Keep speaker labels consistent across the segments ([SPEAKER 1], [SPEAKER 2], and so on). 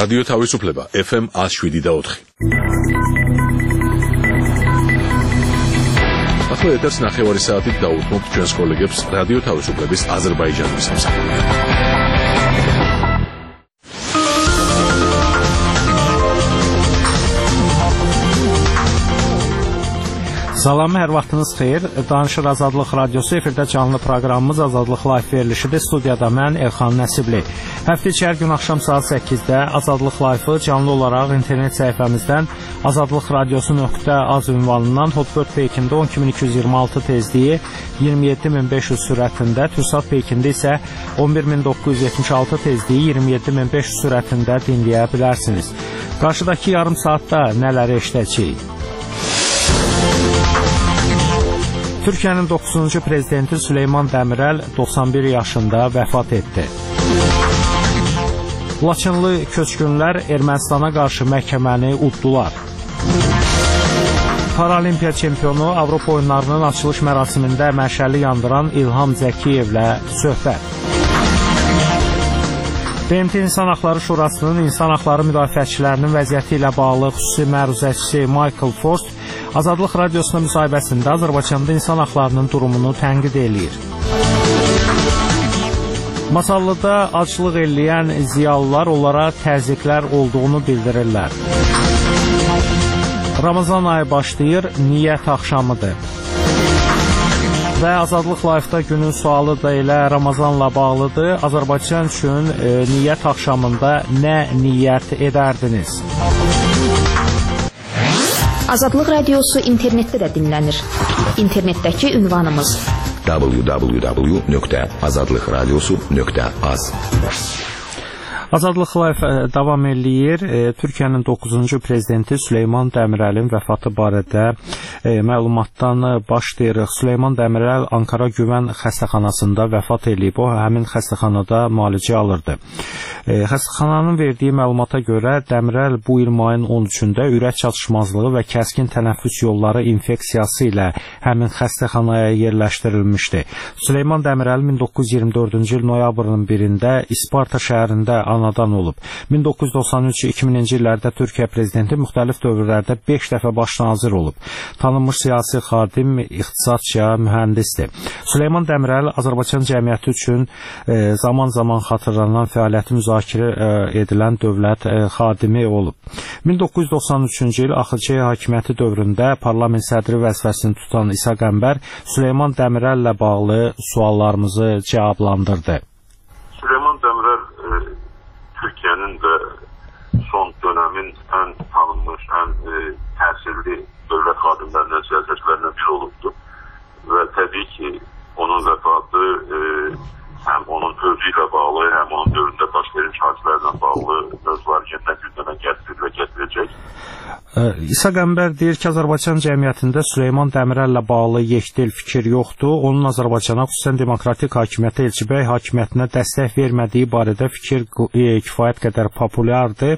[SPEAKER 1] რადიო თავისუფლება FM 107.4. ახლა ეთერს ნახევარი საათით დაუთმობთ ჩვენს კოლეგებს რადიო თავისუფლების აზერბაიჯანის სამსახურში.
[SPEAKER 2] Salam, hər vaxtınız xeyir. Danışır Azadlıq Radiosu, efirdə canlı proqramımız Azadlıq Live verilişidir. Studiyada mən Elxan Nəsibli. Həftə içi hər gün axşam saat 8-də Azadlıq Live-ı canlı olaraq internet səhifəmizdən azadlıqradiosu.az ünvanından Hotbird peykində 12226 tezliyi 27500 sürətində, TürkSat peykində isə 11976 tezliyi 27500 sürətində dinləyə bilərsiniz. Qarşıdakı yarım saatda nələr eşidəcəyik? Türkiyənin 9-cu prezidenti Süleyman Dəmirəl 91 yaşında vəfat etdi. Laçınlı köçkünlər Ermənistana qarşı məhkəməni uddular. Paralimpiya çempionu Avropa oyunlarının açılış mərasimində məşəlli yandıran İlham Zəkiyevlə söhbət. BMT İnsan Haqları Şurasının insan haqları müdafiəçilərinin vəziyyəti ilə bağlı xüsusi məruzəçisi Michael Forst Azadlıq Radiosuna müsahibəsində Azərbaycanda insan haqlarının durumunu tənqid eləyir. Masallıda aclıq eləyən ziyalılar onlara təzyiqlər olduğunu bildirirlər. Ramazan ayı başlayır, niyyət axşamıdır. Və Azadlıq Live-da günün sualı da elə Ramazanla bağlıdır. Azərbaycan üçün niyyət axşamında nə niyyət edərdiniz?
[SPEAKER 3] Azadlıq Radiosu internetdə də dinlənir. İnternetdəki ünvanımız www.azadlıqradiosu.az.
[SPEAKER 2] Azadlıq Live davam eləyir. Türkiyənin 9-cu prezidenti Süleyman Dəmirəlin vəfatı barədə məlumatdan başlayırıq. Süleyman Dəmirəl Ankara Güvən xəstəxanasında vəfat eləyib. O, həmin xəstəxanada müalicə alırdı. Xəstəxananın verdiyi məlumata görə Dəmirəl bu il mayın 13-də ürək çatışmazlığı və kəskin tənəffüs yolları infeksiyası ilə həmin xəstəxanaya yerləşdirilmişdi. Süleyman Dəmirəl 1924-cü il noyabrın 1-də İsparta şəhərində anadan olub. 1993-2000-ci illərdə Türkiyə prezidenti müxtəlif dövrlərdə 5 dəfə baş nazir olub. Tanınmış siyasi xadim, iqtisadçı, mühəndisdir. Süleyman Dəmirəl Azərbaycan cəmiyyəti üçün zaman-zaman xatırlanan fəaliyyəti müzakirə edilən dövlət xadimi olub. 1993-cü il AXC hakimiyyəti dövründə parlament sədri vəzifəsini tutan İsa Qəmbər Süleyman Dəmirəllə bağlı suallarımızı cavablandırdı.
[SPEAKER 4] Süleyman Dəmirəl Türkiyənin də son dönəmin ən tanınmış, ən təsirli dövlət xadimlərindən, siyasətçilərindən biri olubdur. Və təbii ki, onun vəfatı həm onun özü ilə bağlı, həm onun dövründə baş vermiş hadisələrlə bağlı mövzular yenidən gündəmə gətirir və gətirəcək.
[SPEAKER 2] İsa Qəmbər deyir ki, Azərbaycan cəmiyyətində Süleyman Dəmirəllə bağlı yekdil fikir yoxdur. Onun Azərbaycana, xüsusən demokratik hakimiyyətə, Elçibəy hakimiyyətinə dəstək vermədiyi barədə fikir kifayət qədər populyardır.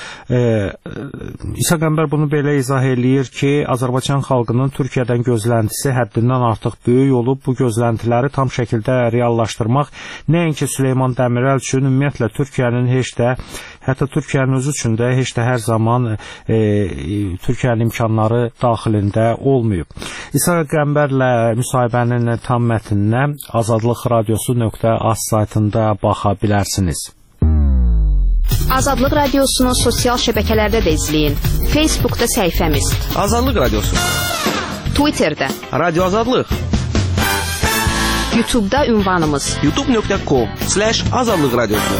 [SPEAKER 2] İsa Qəmbər bunu belə izah eləyir ki, Azərbaycan xalqının Türkiyədən gözləntisi həddindən artıq böyük olub. Bu gözləntiləri tam şəkildə reallaşdırmaq nəinki Süleyman Dəmirəl üçün, ümumiyyətlə Türkiyənin heç də, hətta Türkiyənin özü üçün də heç də hər zaman Türkiyənin imkanları daxilində olmayıb. İsa Qəmbərlə müsahibənin tam mətninə azadlıqradiosu.az saytında baxa bilərsiniz.
[SPEAKER 3] Azadlıq Radiosunu sosial şəbəkələrdə də izləyin. Facebookda səhifəmiz
[SPEAKER 5] Azadlıq Radiosu,
[SPEAKER 3] Twitterdə
[SPEAKER 5] Radio Azadlıq,
[SPEAKER 3] YouTube'da ünvanımız
[SPEAKER 5] youtube.com/azadlıqradiosu.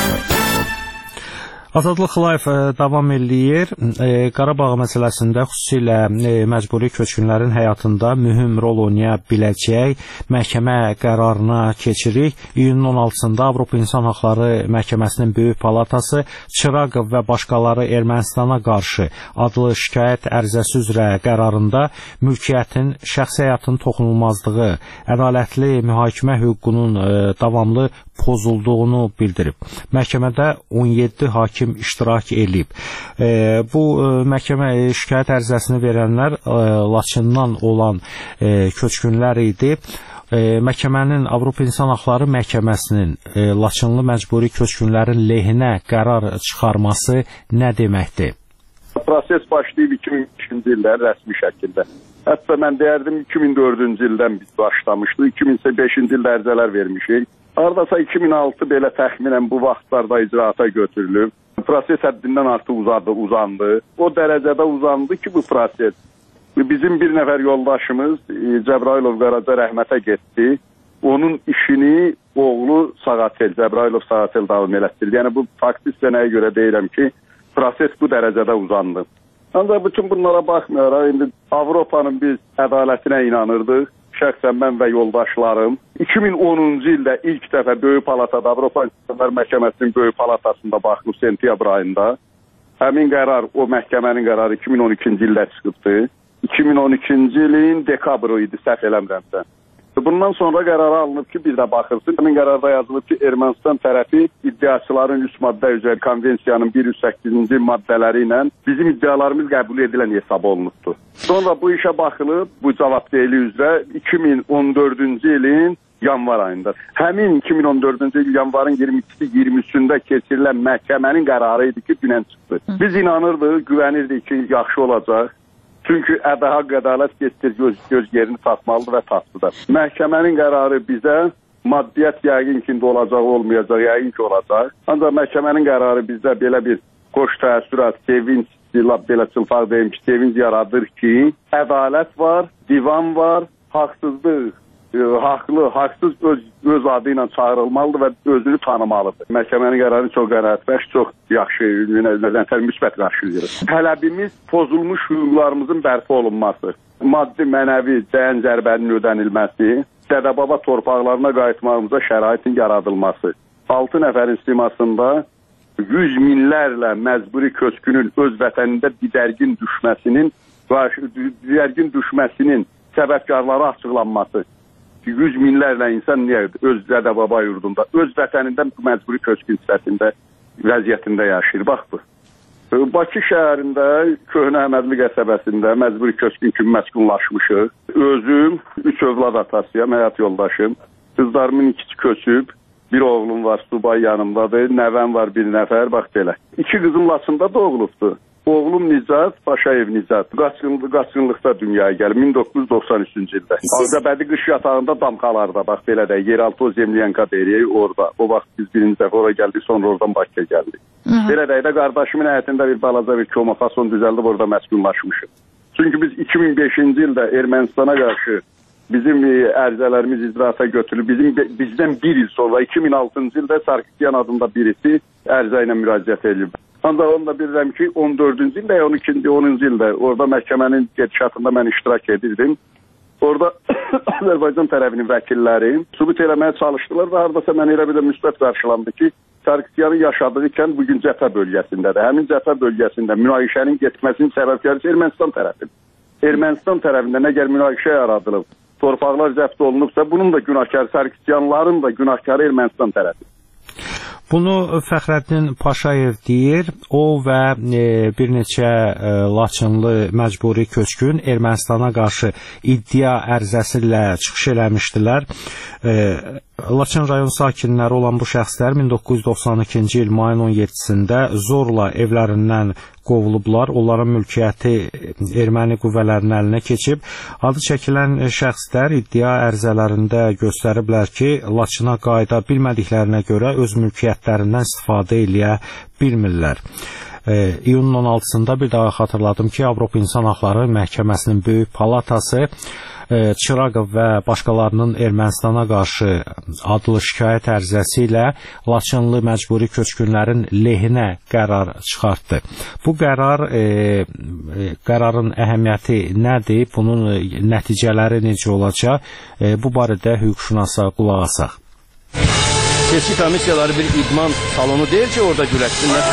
[SPEAKER 2] Azadlıq Live davam eləyir. Qarabağ məsələsində xüsusilə məcburi köçkünlərin həyatında mühüm rol oynaya biləcək məhkəmə qərarına keçirik. İyunun 16-sında Avropa İnsan Haqları Məhkəməsinin Böyük Palatası Çırağov və başqaları Ermənistana qarşı adlı şikayət ərizəsi üzrə qərarında mülkiyyətin, şəxsi həyatın toxunulmazlığı, ədalətli mühakimə hüququnun davamlı pozulduğunu bildirib. Məhkəmədə 17 hakim iştirak edib. Bu məhkəmə şikayət ərizəsini verənlər Laçından olan köçkünlər idi. məhkəmənin, Avropa İnsan Haqları Məhkəməsinin Laçınlı məcburi köçkünlərin lehinə qərar çıxarması nə deməkdir?
[SPEAKER 6] Proses başlayıb 2003-cü ildə rəsmi şəkildə. Hətta mən deyərdim 2004-cü ildən biz başlamışdıq, 2005-ci ildə ərizələr vermişik. Haradasa 2006 belə təxminən bu vaxtlarda icraata götürülüb. Proses həddindən artıq uzandı. O dərəcədə uzandı ki, bu proses. Bizim bir nəfər yoldaşımız Cəbrayılov Qaraca rəhmətə getdi. Onun işini oğlu Sağatel, Cəbrayılov Sağatel davam elətdirdi. Yəni bu faktist nəyə görə deyirəm ki, proses bu dərəcədə uzandı. Ancaq bütün bunlara baxmayaraq, indi Avropanın biz ədalətinə inanırdıq. Şəxsən mən və yoldaşlarım 2010-cu ildə ilk dəfə Böyük Palatada, Avropa İnsanlar Məhkəməsinin Böyük Palatasında baxıb sentyabr ayında. Həmin qərar, o məhkəmənin qərarı 2012-ci ildə çıxıbdı. 2012-ci ilin dekabrı idi, səhv eləmirəmsə. Bundan sonra qərara alınıb ki, bir də baxırsın. Həmin qərarda yazılıb ki, Ermənistan tərəfi iddiaçıların 3 maddə üzrə konvensiyanın 108-ci maddələri ilə bizim iddialarımız qəbul edilən hesab olunubdur. Sonra bu işə baxılıb, bu cavabdehliyi üzrə 2014-cü ilin yanvar ayında. Həmin 2014-cü il yanvarın 22-23-də keçirilən məhkəmənin qərarı idi ki, dünən çıxdı. Biz inanırdıq, güvənirdik ki, yaxşı olacaq. Çünki haqq ədalət getdir, göz yerini tapmalıdır və tapdı da. Məhkəmənin qərarı bizə maddiyyət yəqin ki, olacaq, olmayacaq, yəqin ki, olacaq. Ancaq məhkəmənin qərarı bizdə belə bir xoş təəssürat, sevinç, belə çılpaq deyim ki, sevinç yaradır ki, ədalət var, divan var, haqsızlıq, haqlı, haqsız öz adı ilə çağırılmalıdır və özünü tanımalıdır. Məhkəmənin qərarı çox qənaətbəxş, çox yaxşı, müsbət qarşılayırıq. Tələbimiz pozulmuş hüquqlarımızın bərpa olunması, maddi, mənəvi dəyən zərbənin ödənilməsi, dədə-baba torpaqlarına qayıtmağımıza şəraitin yaradılması. 6 nəfərin simasında 100 minlərlə məcburi köçkünün öz vətənində didərgin düşməsinin səbəbkarları açıqlanması. 100 minlərlə insan niyə öz dədə-baba yurdunda, öz vətənində məcburi köçkün sifətində, vəziyyətində yaşayır. Bax bu. Bakı şəhərində, Köhnə Əhmədli qəsəbəsində məcburi köçkün kimi məskunlaşmışıq. Özüm 3 övlad atasıyam, həyat yoldaşım. Qızlarımın ikisi köçüb, bir oğlum var, subay yanımdadır, nəvəm var bir nəfər, bax belə. 2 qızım Laçında doğulubdur. Oğlum Nicat, Paşayev Nicat, qaçqınlıqda dünyaya gəlib 1993-cü ildə. Ağzabədi qış yatağında damxalarda, bax belə də, yeraltı o zemliyanka deyirik orada. O vaxt biz birinci dəfə oraya gəldik, sonra oradan Bakıya gəldik. Belə də qardaşımın həyətində bir balaca bir koma fason düzəldib orada məskunlaşmışıq. Çünki biz 2005-ci ildə Ermənistana qarşı bizim ərizələrimiz icraata götürülüb, bizdən bir il sonra 2006-cı ildə Sarkisyan adında birisi ərizə ilə müraciət edilib. Ancaq onu da bilirəm ki, 14-cü ildə, 10-cu ildə orada məhkəmənin gedişatında mən iştirak edirdim. Orada Azərbaycan tərəfinin vəkilləri sübut eləməyə çalışdılar və haradasa mən elə bir də müsbət qarşılandı ki, Sarkisyanın yaşadığı kənd bugün cəbhə bölgəsindədir. Həmin cəbhə bölgəsində münaqişənin getməsinin səbəbkarı Ermənistan tərəfidir. Ermənistan tərəfindən əgər münaqişə yaradılıb, torpaqlar zəbt olunubsa, bunun da günahkarı Sarkisyanların da günahkarı Ermənistan tərəfidir.
[SPEAKER 2] Bunu Fəxrəddin Paşayev deyir. O və bir neçə Laçınlı məcburi köçkün Ermənistana qarşı iddia ərizəsi ilə çıxış eləmişdilər. Laçın rayon sakinləri olan bu şəxslər 1992-ci il mayın 17-sində zorla evlərindən qovulublar. Onların mülkiyyəti erməni qüvvələrinin əlinə keçib. Adı çəkilən şəxslər iddia ərizələrində göstəriblər ki, Laçına qayıda bilmədiklərinə görə öz mülkiyyətlərindən istifadə eləyə bilmirlər. İyunun 16-sında bir daha xatırladım ki, Avropa İnsan Haqları Məhkəməsinin Böyük Palatası Çırağov və başqalarının Ermənistana qarşı adlı şikayət ərizəsi ilə Laçınlı məcburi köçkünlərin lehinə qərar çıxartdı. Bu qərarın əhəmiyyəti nədir? Bunun nəticələri necə olacaq? Bu barədə hüquqşünasa qulaq asaq.
[SPEAKER 5] Seçki komissiyaları bir idman salonu deyil ki, orada güləşsinlər.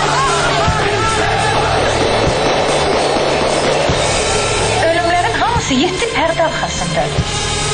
[SPEAKER 7] Ölümlərin hamısı 7 pərdə arxasındadır.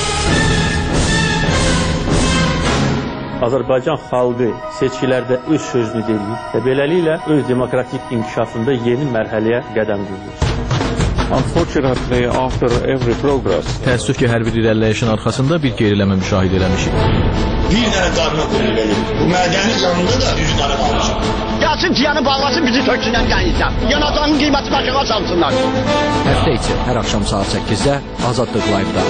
[SPEAKER 8] Azərbaycan xalqı seçkilərdə öz sözünü deyir və beləliklə öz demokratik inkişafında yeni mərhələyə qədəm qoyur. Unfortunately, after every progress,
[SPEAKER 1] Təəssüf ki, hər bir irəliləyişin arxasında bir geriləmə müşahidə eləmişik.
[SPEAKER 9] Bir dənə qarına qoyulur belə. Bu mədənin yanında da düz qara qalmışıq. Gəlsin ciyanı bağlasın, bizi töksünən qənizəm. Yanacağın qiyməti başına salsınlar.
[SPEAKER 10] Həftə içi hər axşam saat 8-də Azadlıq Live-da.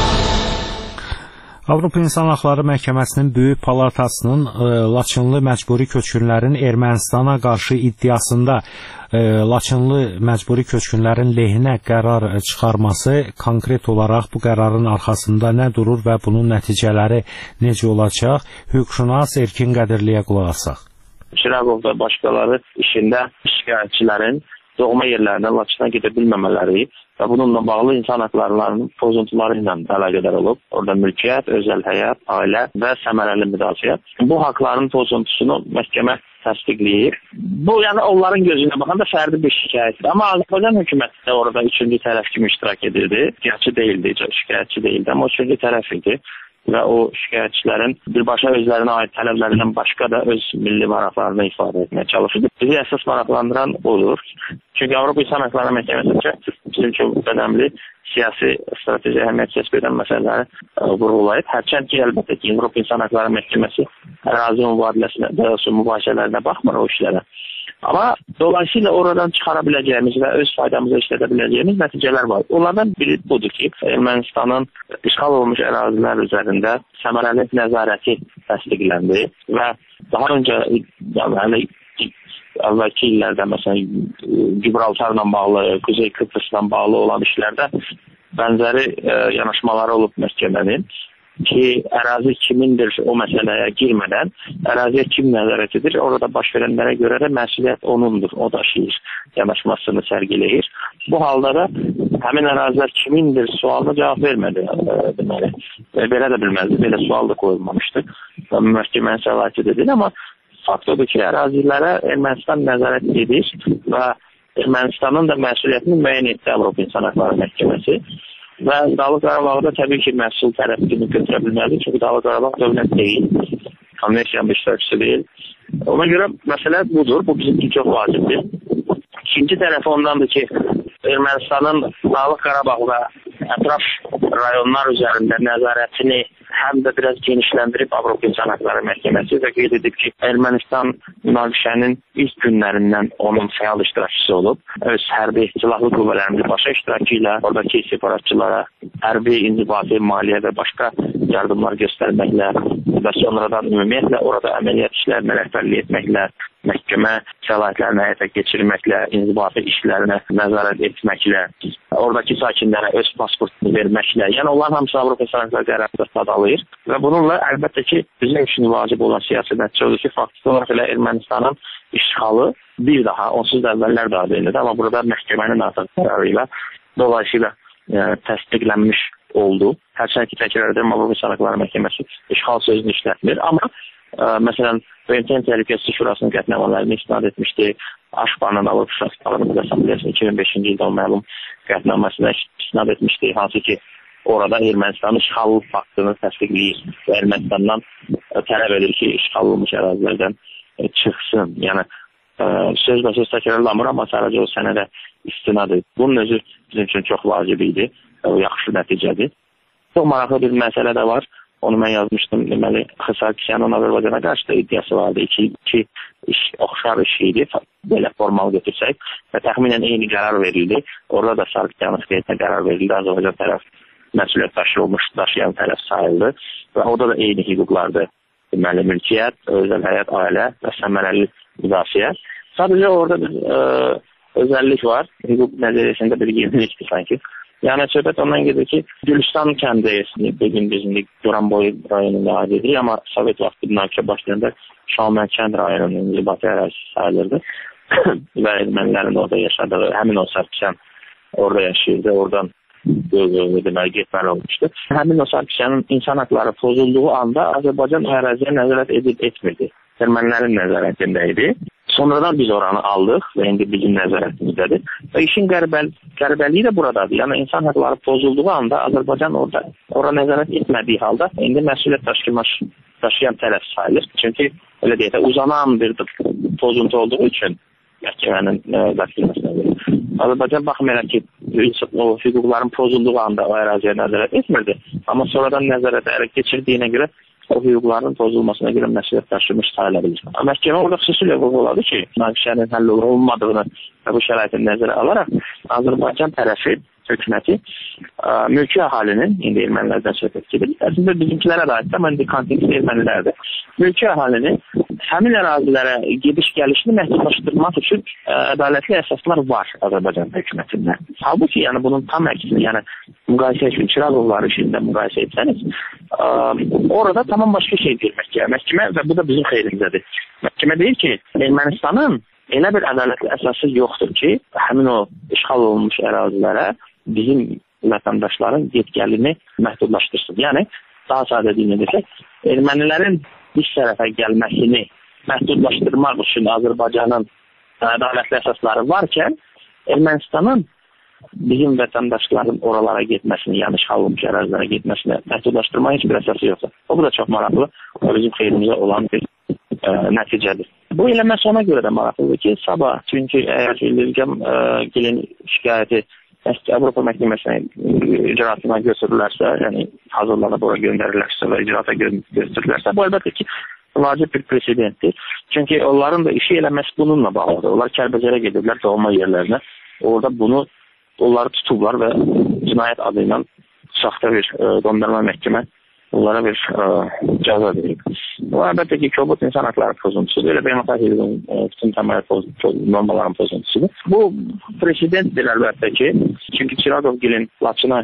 [SPEAKER 2] Avropa İnsan Haqları Məhkəməsinin Böyük Palatasının Laçınlı məcburi köçkünlərin Ermənistana qarşı iddiasında Laçınlı məcburi köçkünlərin lehinə qərar çıxarması konkret olaraq bu qərarın arxasında nə durur və bunun nəticələri necə olacaq? Hüquqşünas Erkin Qədirliyə qulaq asaq.
[SPEAKER 11] Çırağov və başqaları işində şikayətçilərin doğma yerlərindən Laçına gedə bilməmələri və bununla bağlı insan haqlarının pozuntuları ilə əlaqədar olub. Orada mülkiyyət, özəl həyat, ailə və səmərəli müdafiə. Bu haqların pozuntusunu məhkəmə təsdiqləyir. Bu, yəni onların gözünə baxanda fərdi bir şikayətdir. Amma Azərbaycan hökuməti də orada üçüncü tərəf kimi iştirak edirdi. Şikayətçi deyildi, amma üçüncü tərəf idi. Və o şikayətçilərin birbaşa özlərinə aid tələblərindən başqa da öz milli maraqlarını ifadə etməyə çalışırdı. Bizi əsas maraqlandıran odur. Çünki Avropa İnsan Haqları Məhkəməsi bizim üçün önəmli siyasi strateji əhəmiyyət kəsb edən məsələləri vurğulayıb. Hərçənd ki, əlbəttə ki, Avropa İnsan Haqları Məhkəməsi ərazi mübahisələrinə baxmır o işlərə. Amma dolayısıyla oradan çıxara biləcəyimiz və öz faydamıza işlədə biləcəyimiz nəticələr var. Onlardan biri budur ki, Ermənistanın işğal olmuş ərazilər üzərində səmərəli nəzarəti təsdiqləndi və daha öncə əvvəlki illərdə məsələn Gibraltarla bağlı, Kuzey Kıbrısla bağlı olan işlərdə bənzəri yanaşmaları olub məhkəmənin ki, ərazi kimindir o məsələyə girmədən, əraziyə kim nəzarət edir, orada baş verənlərə görə də məsuliyyət onundur, o daşıyır, yanaşmasını sərgiləyir. Bu halda da həmin ərazilər kimindir sualına cavab vermədi. Deməli, belə də bilməzdi, belə sual da qoyulmamışdı. Məhkəmənin səlahiyyəti dedi, amma fakt odur ki, ərazilərə Ermənistan nəzarət edir və Ermənistanın da məsuliyyətini müəyyən etdi Avropa İnsan Haqları Məhkəməsi. Və Dağlıq Qarabağda təbii ki, məhsul tərəfini götürə bilməlidir. Çünki Dağlıq Qarabağ dövlət deyil, konvensiyanın iştirakçısı deyil. Ona görə məsələ budur, bu bizim üçün çox vacibdir. İkinci tərəfi ondandır ki, Ermənistanın Dağlıq Qarabağ və ətraf rayonlar üzərində nəzarətini həm də biraz genişləndirib Avropa İnsan Haqları Məhkəməsi və qeyd edib ki, Ermənistan münaqişənin ilk günlərindən onun fəal iştirakçısı olub. Öz hərbi silahlı qüvvələrin birbaşa iştirakı ilə oradakı separatçılara hərbi, inzibati, maliyyə və başqa yardımlar göstərməklə və sonradan ümumiyyətlə orada əməliyyat işlərinə rəhbərlik etməklə, məhkəmə səlahiyyətlərini həyata keçirməklə, inzibati işlərinə nəzarət etməklə, oradakı sakinlərə öz pasportunu verməklə, yəni onların hamısı Avropa İnsan Haqları qərarında sadalayır və bununla əlbəttə ki, bizim üçün vacib olan siyasi nəticə odur ki, faktiki olaraq elə Ermənistanın işğalı bir daha, onsuz da əvvəllər daha deyildi, amma burada məhkəmənin artıq qərarı ilə dolayısıyla təsdiqlənmiş oldu. Hərçənd ki, təkrar edirəm, Avropa İnsan Haqları Məhkəməsi işğal sözünü işlətmir, amma məsələn, BMT Təhlükəsizlik Şurasının qətnamələrini istinad etmişdi. Aşbanın Avropa Şurası Assambleyasının 2005-ci ildə məlum qətnaməsinə istinad etmişdi, hansı ki, orada Ermənistanın işğal faktını təsdiqləyir və Ermənistandan tələb edir ki, işğal olmuş ərazilərdən çıxsın. Yəni, söz təkrarlamır, amma sadəcə o sənədə istinad edir. Bunun özü bizim üçün çox vacib idi, yaxşı nəticədir. Çox maraqlı bir məsələ də var. Onu mən yazmışdım. Deməli, Sarkisyanın Azərbaycana qarşı da iddiası vardı. İki oxşar iş idi, belə formal götürsək və təxminən eyni qərar verildi. Orada da Sarkisyanın xeyrinə qərar verildi. Azərbaycan tərəf məsuliyyət daşıyan tərəf sayıldı və orada da eyni hüquqlardır. Deməli, mülkiyyət, özəl həyat, ailə və səmərəli müdafiə. Sadəcə orada bir özəllik var. Hüquq nəzəriyyəsində bir yenilikdir sanki. Yəni, söhbət ondan gedir ki, Gülüstan kəndi bugün bizim Goranboy rayonunda aid edirik, amma Sovet vaxtı münaqişə başlayanda Şaməlkənd rayonunun inzibati ərazisi sayılırdı və ermənilərin orada yaşadığı, həmin o Sarkisyan orada yaşayırdı, oradan deməli getməli olmuşdu. Həmin o Sarkisyanın insan haqları pozulduğu anda Azərbaycan əraziyə nəzarət etmirdi. Ermənilərin nəzarətində idi. Sonradan biz oranı aldıq və indi bizim nəzarətimizdədir. Və işin qəribəliyi də buradadır. Yəni, insan haqları pozulduğu anda Azərbaycan ora nəzarət etmədiyi halda indi məsuliyyət daşıyan tərəf sayılır. Çünki, elə deyək də, uzanan bir pozuntu olduğu üçün məhkəmənin qatilməsinə verir. Azərbaycan baxmayaraq ki, o hüquqların pozulduğu anda o əraziyə nəzarət etmirdi. Amma sonradan nəzarətə ələ keçirdiyinə görə o hüquqların pozulmasına görə məsuliyyət daşımış sayıla bilir. Məhkəmə orada xüsusilə vurğuladı ki, münaqişənin həll olunmadığını və bu şəraitin nəzərə alaraq Azərbaycan tərəfi hökuməti mülki əhalinin, indi ermənilərdən söhbət gedir, əslində bizimkilərə də aiddir, amma indi kontekst ermənilərdir. Mülki əhalinin həmin ərazilərə gediş-gəlişini məhdudlaşdırmaq üçün ədalətli əsaslar var Azərbaycan hökumətində. Halbuki, yəni bunun tam əksini, yəni müqayisə üçün Çırağovları işində müqayisə etsəniz, orada tamam başqa şey deyir məhkəmə və bu da bizim xeyrimizədir. Məhkəmə deyir ki, Ermənistanın elə bir ədalətli əsası yoxdur ki, həmin o işğal olunmuş ərazilərə bizim vətəndaşların getgəlini məhdudlaşdırsın. Yəni, daha sadə deyilmə desək, ermənilərin biz tərəfə gəlməsini məhdudlaşdırmaq üçün Azərbaycanın ədalətli əsasları varkən, Ermənistanın bizim vətəndaşların oralara getməsini, yəni işğal olunmuş ərazilərə getməsini məhdudlaşdırmaq heç bir əsası yoxdur. O bu da çox maraqlı və bizim xeyrimizə olan bir nəticədir. Bu eləməsi ona görə də maraqlıdır ki, sabah, çünki əgər İlham Gilin şikayəti Avropa Məhkəməsinin icraatına götürülərsə, yəni hazırlanıb ora göndərilərsə və icraata götürülərsə, bu əlbəttə ki, vacib bir presedentdir. Çünki onların da işi eləməsi bununla bağlıdır. Onlar Kəlbəcərə gediblər doğma yerlərinə. Orada bunu, onları tutublar və cinayət adı ilə saxta bir qondarma məhkəmə onlara bir cəza verib. Bu əlbəttə ki, kobud insan haqları pozuntusudur. Elə beynəlxalq hüququn bütün təməl normalarının pozuntusudur. Bu presidentdir əlbəttə ki, çünki Çırağovgilin Laçına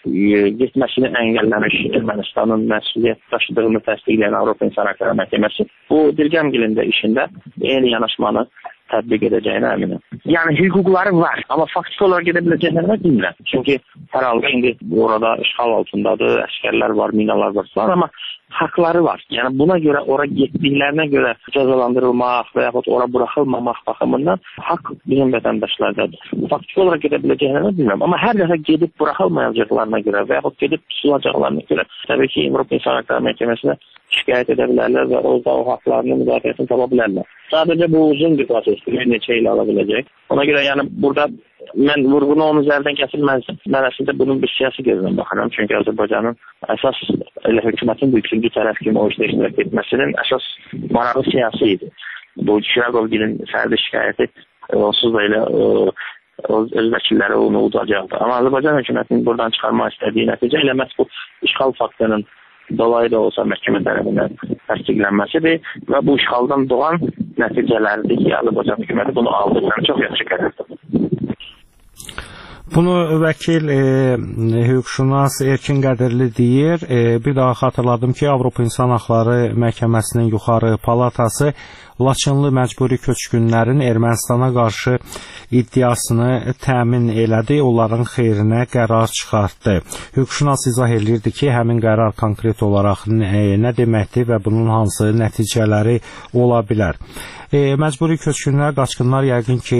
[SPEAKER 11] getməsini əngəlləmiş Ermənistanın məsuliyyət daşıdığını təsdiqləyən Avropa İnsan Haqları Məhkəməsi bu İlham də işində eyni yanaşmanı tətbiq edəcəyinə əminəm. Yəni hüquqları var, amma faktiki olaraq gedə biləcəklərini bilmirəm. Çünki hər halda indi orada işğal altındadır, əskərlər var, minalar var falan, amma haqları var. Yəni buna görə ora getdiklərinə görə cəzalandırılmaq və yaxud ora buraxılmamaq baxımından haqq bizim vətəndaşlardadır. Faktiki olaraq gedə biləcəklərini bilmirəm, amma hər dəfə gedib buraxılmayacaqlarına görə və yaxud gedib tutulacaqlarına görə təbii ki, Avropa İnsan Haqları Məhkəməsinə şikayət edə bilərlər və orada o haqlarını müdafiəsini tapa bilərlər. Sadəcə bu uzun bir prosesdir, bir neçə il ala biləcək. Ona görə yəni burada mən vurğunu onun üzərindən kəsilməzdim. Mən əslində bunun bir siyasi gözdən baxıram. Çünki Azərbaycanın əsas elə hökumətin bu üçüncü tərəf kimi o işdə iştirak etməsinin əsas marağı siyasi idi. Bu Çırağovgilin fərdi şikayəti onsuz da elə öz vəkilləri onu udacaqdı. Amma Azərbaycan hökumətinin buradan çıxarmaq istədiyi nəticə elə məhz bu işğal faktının dolayı da olsa məhkəmə tərəfindən təsdiqlənməsidir və bu işğaldan doğan nəticələrdir ki, Azərbaycan hökuməti bunu aldıqlarını çox yaxşı qədərdir.
[SPEAKER 2] Bunu vəkil hüquqşünas Erkin Qədirli deyir. Bir daha xatırladım ki, Avropa İnsan Haqları Məhkəməsinin yuxarı palatası Laçınlı məcburi köçkünlərin Ermənistana qarşı iddiasını təmin elədi, onların xeyrinə qərar çıxartdı. Hüquqşünas izah edirdi ki, həmin qərar konkret olaraq nə deməkdir və bunun hansı nəticələri ola bilər. Məcburi köçkünlər, qaçqınlar yəqin ki,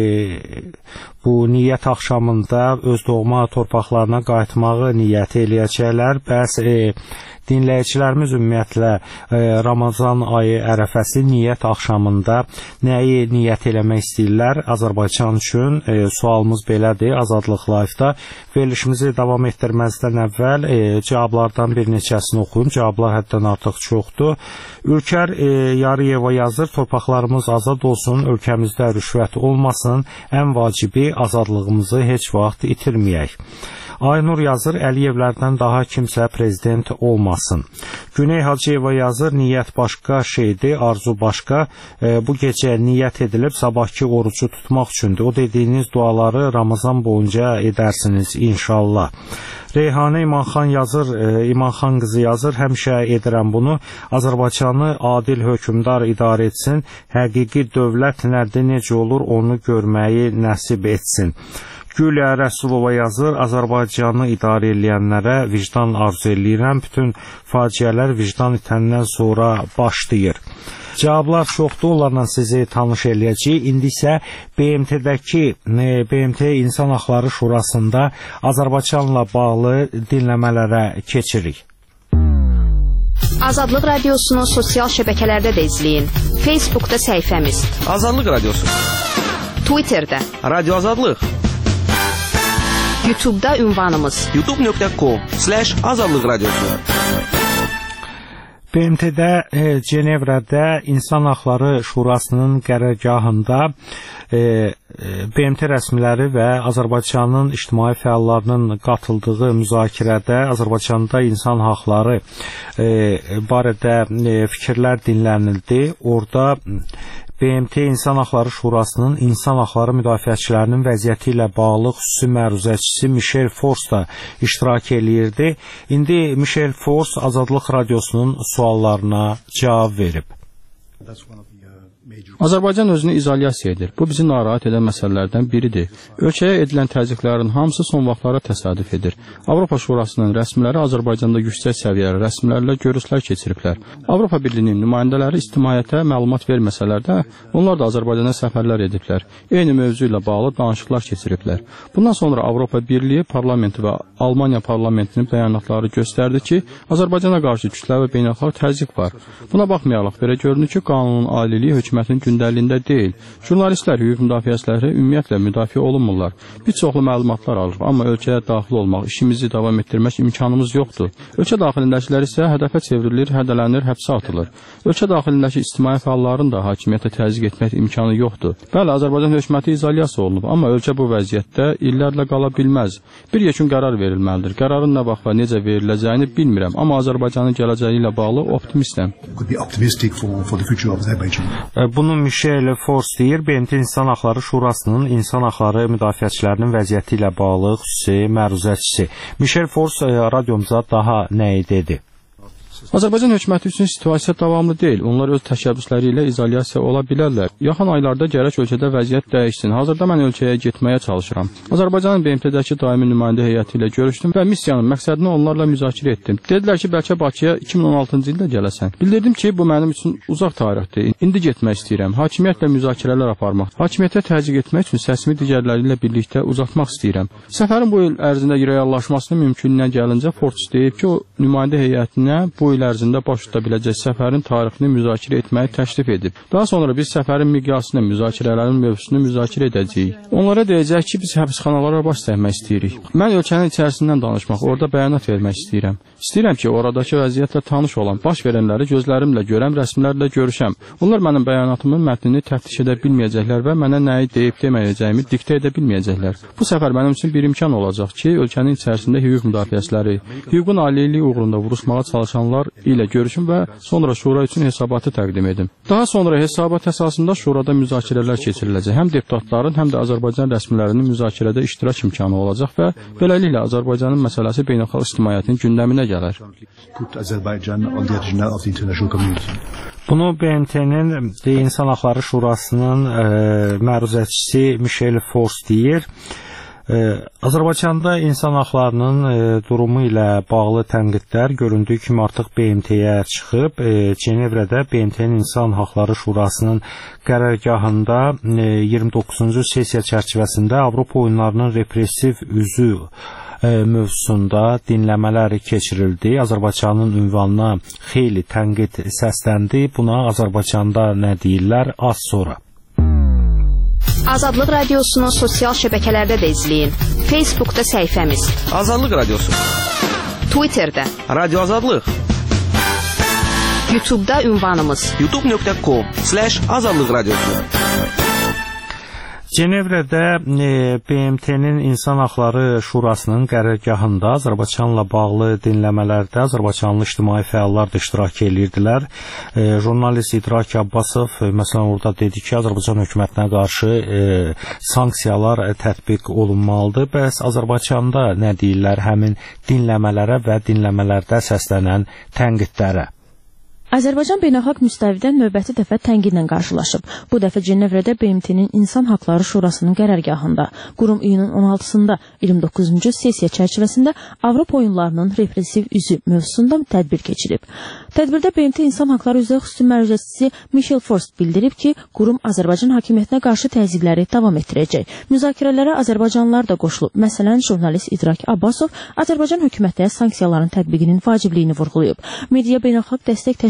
[SPEAKER 2] bu niyyət axşamında öz doğma torpaqlarına qayıtmağı niyyət eləyəcəklər. Bəs dinləyicilərimiz ümumiyyətlə Ramazan ayı ərəfəsi niyyət axşamında nəyi niyyət eləmək istəyirlər Azərbaycan üçün? Sualımız belədir. Azadlıq Live-da verilişimizi davam etdirməzdən əvvəl cavablardan bir neçəsini oxuyum. Cavablar həddən artıq çoxdur. Ülkər Yarıyeva yazır, torpaqlarımız azad olsun, ölkəmizdə rüşvət olmasın, ən vacibi azadlığımızı heç vaxt itirməyək. Aynur yazır, Əliyevlərdən daha kimsə prezident olmasın. Güney Hacıyeva yazır, niyyət başqa şeydir, arzu başqa. Bu gecə niyyət edilib sabahki orucu tutmaq üçündür. O dediyiniz duaları Ramazan boyunca edərsiniz inşallah. Reyhanə İmanxan yazır, İmanxan qızı yazır, həmişə edirəm bunu. Azərbaycanı adil hökmdar idarə etsin, həqiqi dövlət nədir, necə olur onu görməyi nəsib etsin. Gülya Rəsulova yazır, Azərbaycanı idarə edənlərə vicdan arzu eləyirəm. Bütün faciələr vicdan itəndən sonra başlayır. Cavablar çoxdur, onlarla sizi tanış eləyəcəyik. İndi isə BMT İnsan Haqları Şurasında Azərbaycanla bağlı dinləmələrə keçirik.
[SPEAKER 3] Azadlıq Radiosunu sosial şəbəkələrdə də izləyin. Facebookda səhifəmiz
[SPEAKER 5] Azadlıq Radiosu,
[SPEAKER 3] Twitterdə
[SPEAKER 5] Radio Azadlıq,
[SPEAKER 3] YouTube'da ünvanımız
[SPEAKER 5] youtube.com/azadlıq radiosu.
[SPEAKER 2] BMT-də Cenevrədə İnsan Haqları Şurasının qərargahında BMT rəsmiləri və Azərbaycanın ictimai fəallarının qatıldığı müzakirədə Azərbaycanda insan haqları barədə fikirlər dinlənildi. Orada BMT İnsan Haqları Şurasının insan haqları müdafiəçilərinin vəziyyəti ilə bağlı xüsusi məruzəçisi Michel Fors da iştirak eləyirdi. İndi Michel Fors Azadlıq Radiosunun suallarına cavab verib.
[SPEAKER 12] Azərbaycan özünü izolyasiya edir. Bu bizi narahat edən məsələlərdən biridir. Ölkəyə edilən təzyiqlərin hamısı son vaxtlara təsadüf edir. Avropa Şurasının rəsmiləri Azərbaycanda yüksək səviyyəli rəsmilərlə görüşlər keçiriblər. Avropa Birliyinin nümayəndələri ictimaiyyətə məlumat verməsələr də, onlar da Azərbaycana səfərlər ediblər. Eyni mövzu ilə bağlı danışıqlar keçiriblər. Bundan sonra Avropa Birliyi parlamenti və Almaniya parlamentinin bəyanatları göstərdi ki, Azərbaycana qarşı kütləvi beynəlxalq təzyiq var. Buna baxmayaraq belə görünür ki, qanunun aliliyi hökumətin gündəliyində deyil. Jurnalistlər, hüquq müdafiəçiləri ümumiyyətlə müdafiə olunmurlar. Bir çoxlu məlumatlar alır, amma ölkəyə daxil olmaq, işimizi davam etdirmək imkanımız yoxdur. Ölkə daxilindəkilər isə hədəfə çevrilir, hədələnir, həbsə atılır. Ölkə daxilindəki ictimai fəalların da hakimiyyətə təzyiq etmək imkanı yoxdur. Bəli, Azərbaycan hökuməti izolyasiya olunub, amma ölkə bu vəziyyətdə illərlə qala bilməz. Bir yekun qərar verilməlidir. Qərarın nə vaxt və necə veriləcəyini bilmirəm, amma Azərbaycanın gələcəyi ilə bağlı optimistəm.
[SPEAKER 2] Bunu Michel Fors deyir, BMT İnsan Haqları Şurasının insan haqları müdafiəçilərinin vəziyyəti ilə bağlı xüsusi məruzəçisi. Michel Fors radiomuza daha nəyi dedi?
[SPEAKER 12] Azərbaycan hökuməti üçün situasiya davamlı deyil. Onlar öz təşəbbüsləri ilə izolyasiya ola bilərlər. Yaxın aylarda gərək ölkədə vəziyyət dəyişsin. Hazırda mən ölkəyə getməyə çalışıram. Azərbaycanın BMT-dəki daimi nümayəndə heyəti ilə görüşdüm və missiyanın məqsədini onlarla müzakirə etdim. Dedilər ki, bəlkə Bakıya 2016-cı ildə gələsən. Bildirdim ki, bu mənim üçün uzaq tarixdir. İndi getmək istəyirəm. Hakimiyyətlə müzakirələr aparmaq, hakimiyyətə təzyiq etmək üçün səsimi digərləri ilə birlikdə uzatmaq istəyirəm. Səfərin bu il ərzində reallaşmasının mümkünlüyünə gəlincə Fors deyib ki, o nümayəndə heyətinə bu il ərzində baş tuta biləcək səfərin tarixini müzakirə etməyi təklif edib. Daha sonra biz səfərin miqyasını, müzakirələrin mövzusunu müzakirə edəcəyik. Onlara deyəcək ki, biz həbsxanalara baş çəkmək istəyirik. Mən ölkənin içərisindən danışmaq, orada bəyanat vermək istəyirəm. İstəyirəm ki, oradakı vəziyyətlə tanış olan, baş verənləri gözlərimlə görəm, rəsmilərlə görüşəm. Onlar mənim bəyanatımın mətnini təftiş edə bilməyəcəklər və mənə nəyi deyib deməyəcəyimi diktə edə bilməyəcəklər. Bu səfər mənim üçün bir imkan olacaq ki, ölkənin içərisində hüquq müdafiəçiləri, hüququn aliyliyi uğrunda vuruşmağa çalışanlar ilə görüşüm və sonra şura üçün hesabatı təqdim edim. Daha sonra hesabat əsasında şurada müzakirələr keçiriləcək. Həm deputatların, həm də Azərbaycan rəsmilərinin müzakirədə iştirak imkanı olacaq və beləliklə Azərbaycanın məsələsi beynəlxalq ictimaiyyətin gündəminə gələr.
[SPEAKER 2] Bunu BMT-nin İnsan Haqları Şurasının məruzəçisi Michel Fors deyir. Azərbaycanda insan haqlarının durumu ilə bağlı tənqidlər göründüyü kimi artıq BMT-yə çıxıb. Cenevrədə BMT-nin İnsan Haqları Şurasının qərargahında 29-cu sessiya çərçivəsində Avropa oyunlarının repressiv üzü mövzusunda dinləmələr keçirildi. Azərbaycanın ünvanına xeyli tənqid səsləndi. Buna Azərbaycanda nə deyirlər? Az sonra.
[SPEAKER 3] Azadlıq Radiosunun sosial şəbəkələrdə də izləyin. Facebookda səhifəmiz
[SPEAKER 5] Azadlıq Radiosu,
[SPEAKER 3] Twitterdə
[SPEAKER 5] Radio Azadlıq,
[SPEAKER 3] YouTube'da ünvanımız
[SPEAKER 5] youtube.com/azadlıq radiosu.
[SPEAKER 2] Cenevrədə BMT-nin İnsan Haqları Şurasının qərargahında Azərbaycanla bağlı dinləmələrdə Azərbaycanlı ictimai fəallar da iştirak edirdilər. Jurnalist İdrak Abbasov məsələn orada dedi ki, Azərbaycan hökumətinə qarşı sanksiyalar tətbiq olunmalıdır. Bəs Azərbaycanda nə deyirlər həmin dinləmələrə və dinləmələrdə səslənən tənqidlərə?
[SPEAKER 13] Azərbaycan beynəlxalq müstəvidə növbəti dəfə tənqidlə qarşılaşıb. Bu dəfə Cenevrədə BMT-nin İnsan Haqları Şurasının qərargahında, qurum iyunun 16-sında 29-cu sessiya çərçivəsində Avropa oyunlarının repressiv üzü mövzusunda tədbir keçirib. Tədbirdə BMT İnsan Haqları üzrə xüsusi məruzəçisi Michel Fors bildirib ki, qurum Azərbaycan hakimiyyətinə qarşı təzyiqləri davam etdirəcək. Müzakirələrə Azərbaycanlılar da qoşulub. Məsələn, jurnalist İdrak Abbasov Azərbaycan hökumətinə sanksiyaların tətbiqinin vacibliyini vurğulayıb. Media beynəlxalq dəstək təşkilatı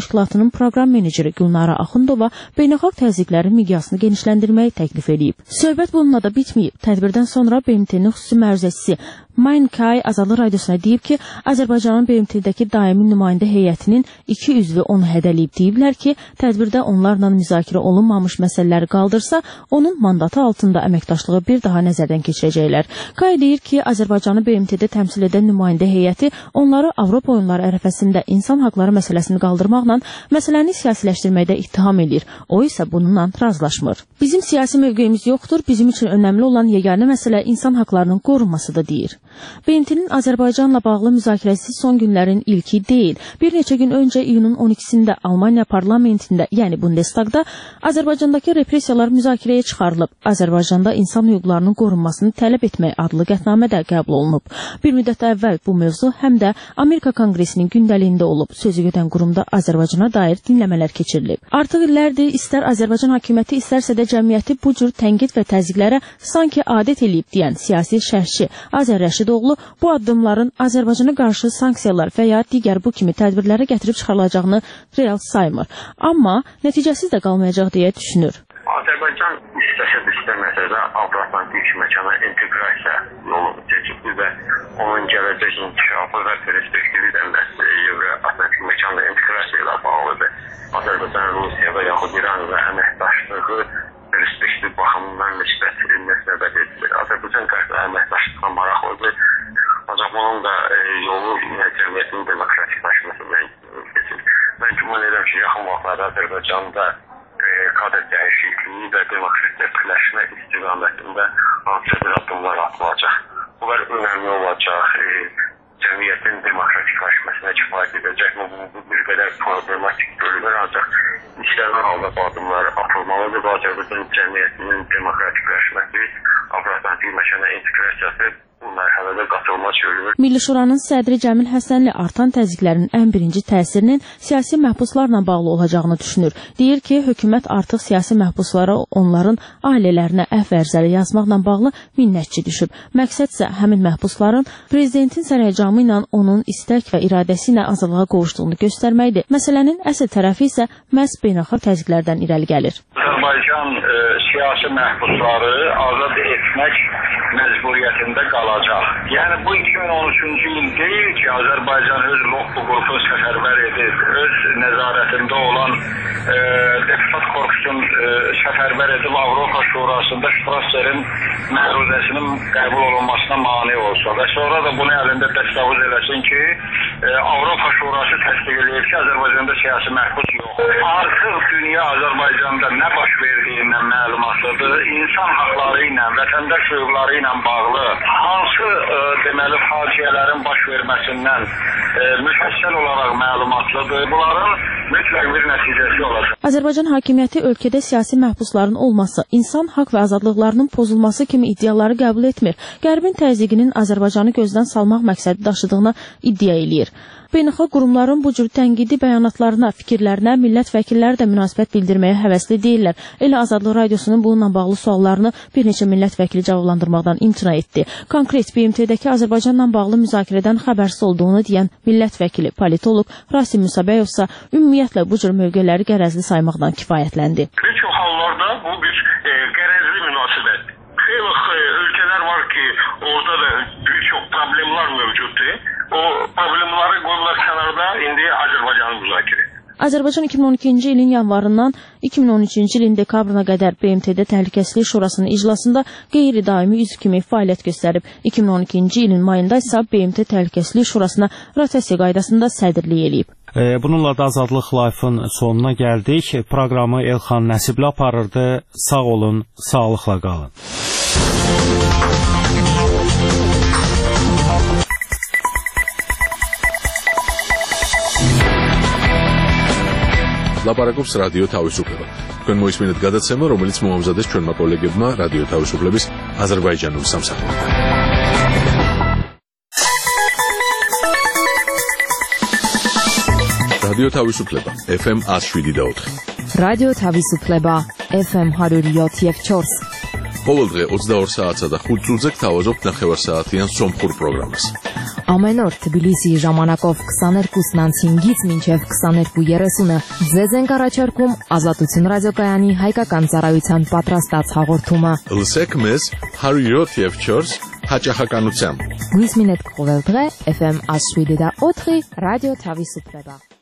[SPEAKER 13] təşkilatının proqram meneceri Gülnara Axundova beynəlxalq təzyiqlərin miqyasını genişləndirməyi təklif edib. Söhbət bununla da bitməyib. Tədbirdən sonra BMT-nin xüsusi məruzəçisi Mainkay Azadlıq Radiosuna deyib ki, Azərbaycanın BMT-dəki daimi nümayəndə heyətinin 2 üzvü onu hədələyib. Deyiblər ki, tədbirdə onlarla müzakirə olunmamış məsələləri qaldırsa, onun mandatı altında əməkdaşlığı bir daha nəzərdən keçirəcəklər. Kay deyir ki, Azərbaycanı BMT-də təmsil edən nümayəndə heyəti onları Avropa oyunları ərəfəsində insan haqları məsələsini qaldırmaqla məsələni siyasiləşdirməkdə ittiham edir. O isə bununla razılaşmır. Bizim siyasi mövqeyimiz yoxdur, bizim üçün önəmli olan yeganə məsələ insan haqlarının qorunmasıdır, deyir. BMT-nin Azərbaycanla bağlı müzakirəsi son günlərin ilki deyil. Bir neçə gün öncə iyunun 12-sində Almaniya parlamentində, yəni Bundestagda Azərbaycandakı repressiyalar müzakirəyə çıxarılıb. Azərbaycanda insan hüquqlarının qorunmasını tələb etmək adlı qətnamə də qəbul olunub. Bir müddət əvvəl bu mövzu həm də Amerika Konqresinin gündəliyində olub. Sözügedən qurumda Azərbaycana dair dinləmələr keçirilib. Artıq illərdir istər Azərbaycan hakimiyyəti, istərsə də cəmiyyəti bu cür tənqid və təzyiqlərə sanki adət eləyib deyən siyasi şərhçi Azər Rəşidoğlu bu addımların Azərbaycana qarşı sanksiyalar və ya digər bu kimi tədbirlərə gətirib çıxarılacağını real saymır. Amma nəticəsiz də qalmayacaq deyə düşünür.
[SPEAKER 4] Azərbaycan istəsə də istəməsə də Avro-Atlantik məkana inteqrasiya yolunu seçibdir və onun gələcək inkişafı və perspektivi də Avro-Atlantik məkanda inteqrasiya ilə bağlıdır. Azərbaycan, Rusiya və yaxud İran və əməkdaşlığı perspektiv baxımından müsbət edilir. Azərbaycan qarşı əməkdaşlığa maraqlıdır. Ancaq bunun da yolu cəmiyyətin demokratikləşməsindən keçir. Mən güman edirəm ki, yaxın vaxtlarda Azərbaycanda kadr dəyişikliyi və demokratikləşmə istiqamətində hansısa bir addımlar atılacaq. Bunlar önəmli olacaq. Cəmiyyətin demokratikləşməsinə kifayət edəcək. Bu bir qədər problematik görülür, ancaq istənilən halda bu addımlar atılmalıdır. Bu Azərbaycan cəmiyyətinin demokratikləşməsi, Avro-Atlantik məkana inteqrasiyası bu mərhələdə qatılma görülür.
[SPEAKER 13] Milli Şuranın sədri Cəmil Həsənli artan təzyiqlərin ən birinci təsirinin siyasi məhbuslarla bağlı olacağını düşünür. Deyir ki, hökumət artıq siyasi məhbuslara onların ailələrinə əfv ərizəli yazmaqla bağlı minnətçi düşüb. Məqsədsə həmin məhbusların prezidentin sərəncamı ilə onun istək və iradəsi ilə azadlığa qovuşduğunu göstərməkdir. Məsələnin əsl tərəfi isə məhz beynəlxalq təzyiqlərdən irəli gəlir.
[SPEAKER 14] Azərbaycan siyasi məhbusları azad etmək məcburiyyətində qalacaq. Yəni bu 2013-cü il deyil ki, Azərbaycan öz hüququnu səfərbər edib, öz nəzarətində olan deputat korpusun səfərbər edib Avropa Şurasında Strasserin məruzəsinin qəbul olunmasına mane olsa və sonra da bunu əlində dəstəvuz eləsin ki, Avropa Şurası təsdiq edir ki, Azərbaycanda siyasi məhbus yox. Artıq dünya Azərbaycanda nə baş verdiyindən məlumatlıdır. İnsan haqları ilə, vətəndaş hüquqları ilə bağlı hansı deməli faciələrin baş verməsindən müfəssəl olaraq məlumatlıdır. Bunların mütləq bir nəticəsi olacaq.
[SPEAKER 13] Azərbaycan hakimiyyəti ölkədə siyasi məhbusların olması, insan haqq və azadlıqlarının pozulması kimi iddiaları qəbul etmir. Qərbin təzyiqinin Azərbaycanı gözdən salmaq məqsədi daşıdığına iddia eləyir. Beynəlxalq qurumların bu cür tənqidi bəyanatlarına, fikirlərinə millət vəkilləri də münasibət bildirməyə həvəsli deyirlər. Elə Azadlıq Radiosunun bununla bağlı suallarını bir neçə millət vəkili cavablandırmaqdan imtina etdi. Konkret BMT-dəki Azərbaycanla bağlı müzakirədən xəbərsiz olduğunu deyən millət vəkili, politoloq Rasim Musabəyov isə ümumiyyətlə bu cür mövqeləri qərəzli saymaqdan kifayətləndi.
[SPEAKER 4] Bir çox hallarda bu bir qərəzli münasibət. Xeyli ölkələr var ki, orada da bir çox problemlər mövcuddur. O problemləri qoyurlar kənarda, indi Azərbaycanı müzakirə.
[SPEAKER 13] Azərbaycan 2012-ci ilin yanvarından 2013-cü ilin dekabrına qədər BMT-də Təhlükəsizlik Şurasının iclasında qeyri-daimi üzv kimi fəaliyyət göstərib. 2012-ci ilin mayında isə BMT Təhlükəsizlik Şurasına rotasiya qaydasında sədrlik eləyib.
[SPEAKER 2] Bununla da Azadlıq Live-ın sonuna gəldik. Proqramı Elxan Nəsibli aparırdı. Sağ olun, sağlıqla qalın.
[SPEAKER 1] ლაპარაკობს რადიო თავისუფლება. თქვენ მოისმინეთ გადაცემა, რომელიც მოამზადეს ჩვენმა კოლეგებმა რადიო თავისუფლების აზერბაიჯანულ სამსახურიდან. რადიო თავისუფლება FM 107.4.
[SPEAKER 15] რადიო თავისუფლება FM 107.4.
[SPEAKER 1] ყოველდღე 22 საათსა და 5 წუთზე გთავაზობთ ნახევარსაათიან სომხურ პროგრამას.
[SPEAKER 15] Ամեն օր Թբիլիսիի ժամանակով 22:05-ից մինչև 22:30-ը ձեզ ենք առաջարկում Ազատություն ռադիոկայանի հայկական ծառայության պատրաստած հաղորդումը։
[SPEAKER 1] Լսեք մեզ 107.4 հաճախականությամբ։
[SPEAKER 15] Գույս մինետ կողելդրե FM Ashwidi da Otri Radio Tavisuplega։